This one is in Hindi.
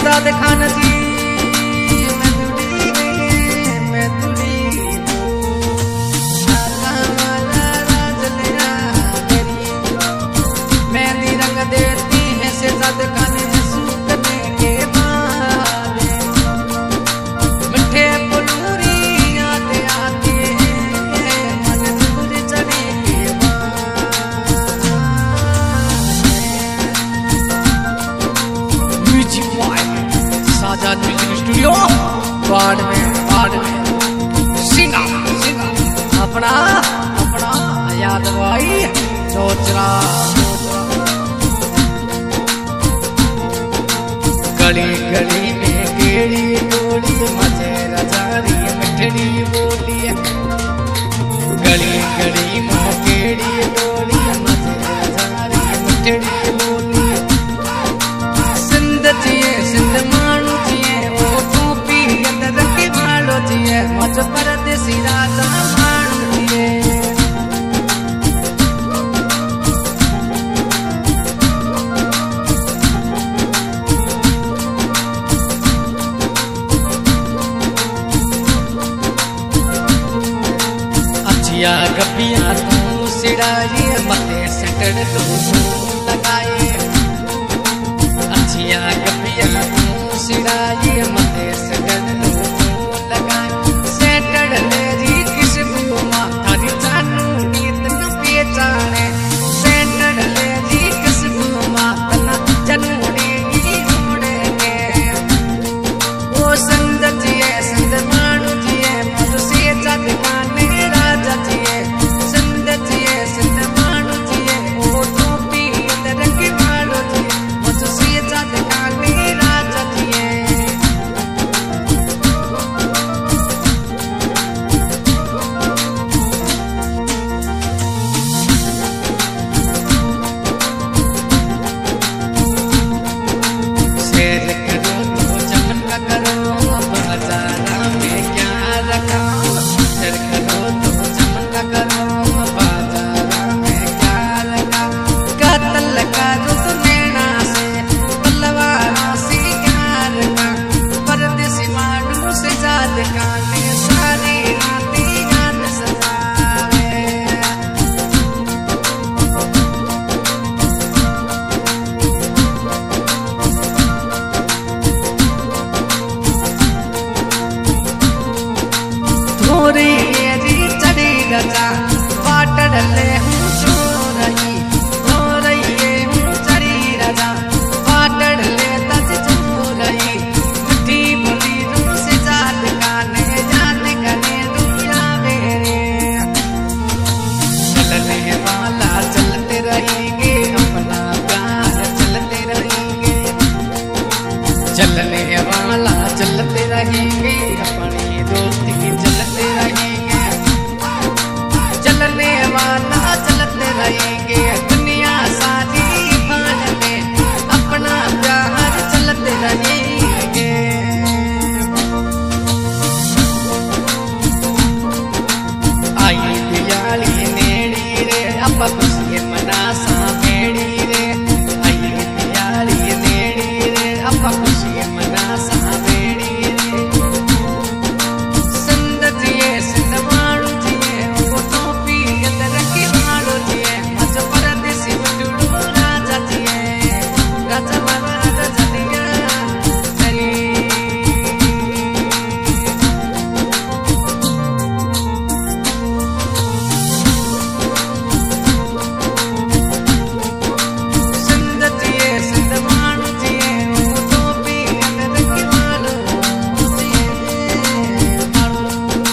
शहजाद खान जी मेहंदी रंग देती है शहजाद खान सूखने के बाद मिठे पुलूरी याद आते हैं मन दूर चढ़े के बाद। Music vibe Sajad music studio वार्ड में सिंगा अपना याद भाई चोचरा गली गली में केड़ी डोली मजे रजारी मिठड़ी बोली गली गली में केड़ी डोली मजे रजारी मिठड़ी बोली सिंध जिए सिंध मानू जिए ओ टोपी अंदर के मालो जिए मज परदेसी राजा मानू जिए या गपिया तू सिड़ाई मते सटड़ तू लगाए अच्छिया गपिया तू सिड़ाई मते सटड़ तू लगाए सटड़ मेरी किस्मत मां थारी जानू नीत न पहचाने सटड़ मेरी किस्मत मां तना जानू नी मोड़े के ओ संग जिए संग मानू जिए मधु से जग काने राजा जिए संग जिए संग मानू जिए ओ टोपी अंदर के मालो जिए मधु से जग काने राजा जिए। शेर करो तो चमन का करो बाजारा में क्या रखा शेर करो तो चमन का करो बाजारा में क्या रखा कत्ल करो तो नैना से पल्लवारों से क्या रखा परदेसी मानू से जाद काने सारी रातें याद सतावे थोड़ी चढ़ी रजा वाटर